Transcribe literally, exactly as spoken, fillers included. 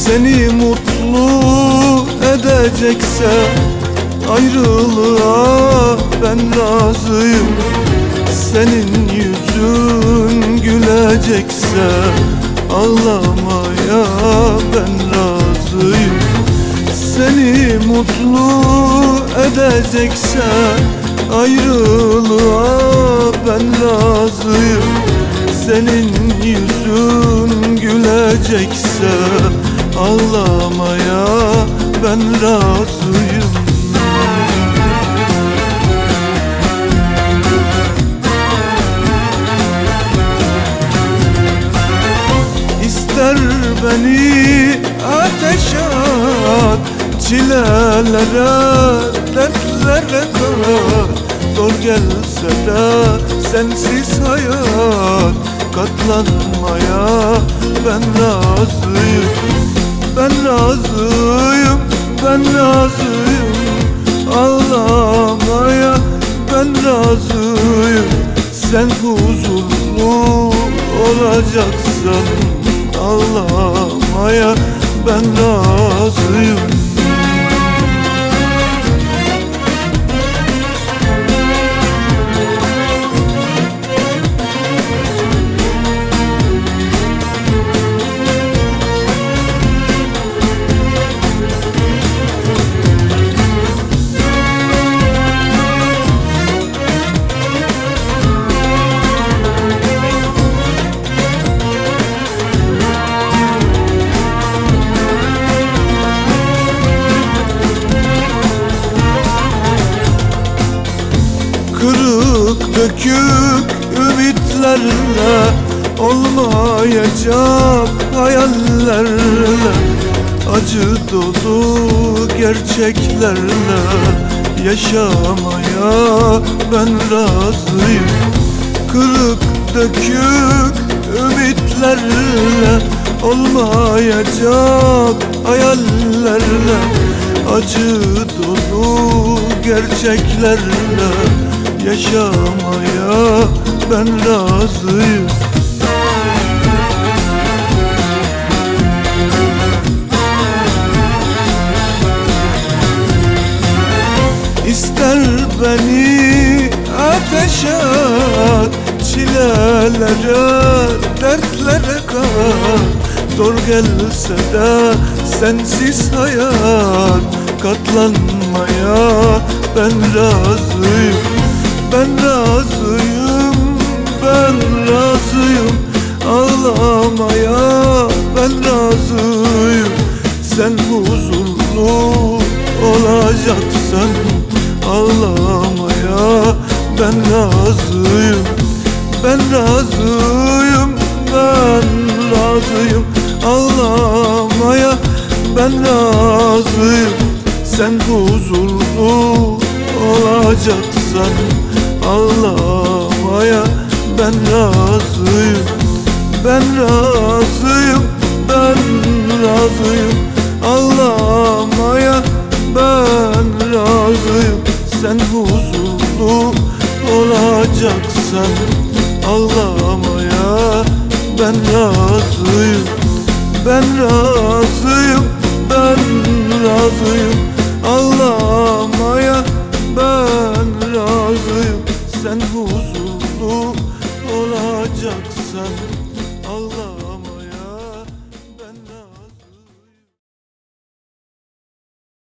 Seni mutlu edecekse ayrılığa ben razıyım. Senin yüzün gülecekse ağlamaya ben razıyım. Seni mutlu edecekse ayrılığa ben razıyım. Senin yüzün gülecekse ağlamaya ben razıyım. İster beni ateşe at, çilelere, dertlere kat. Zor gelse de sensiz hayat, katlanmaya ben razıyım. Ben razıyım, ben razıyım. Ağlamaya ben razıyım. Sen huzurlu olacaksan ağlamaya ben razıyım. Kırık dökük ümitlerle, olmayacak hayallerle, acı dolu gerçeklerle yaşamaya ben razıyım. Kırık dökük ümitlerle, olmayacak hayallerle, acı dolu gerçeklerle yaşamaya ben razıyım. İster beni ateşe at, çilelere, dertlere kat. Zor gelse de sensiz hayat, katlanmaya ben razıyım. Ben razıyım, ben razıyım. Ağlamaya ben razıyım. Sen huzurlu olacaksan ağlamaya ben razıyım. Ben razıyım, ben razıyım. Ağlamaya ben razıyım. Sen huzurlu olacaksan ağlamaya ben razıyım. Ben razıyım, ben razıyım. Ağlamaya ben razıyım. Sen huzurlu olacaksan ağlamaya ben razıyım. Ben razıyım, ben razıyım. Ağlamaya ben razıyım. Sen huzurlu olacaksan ağlamaya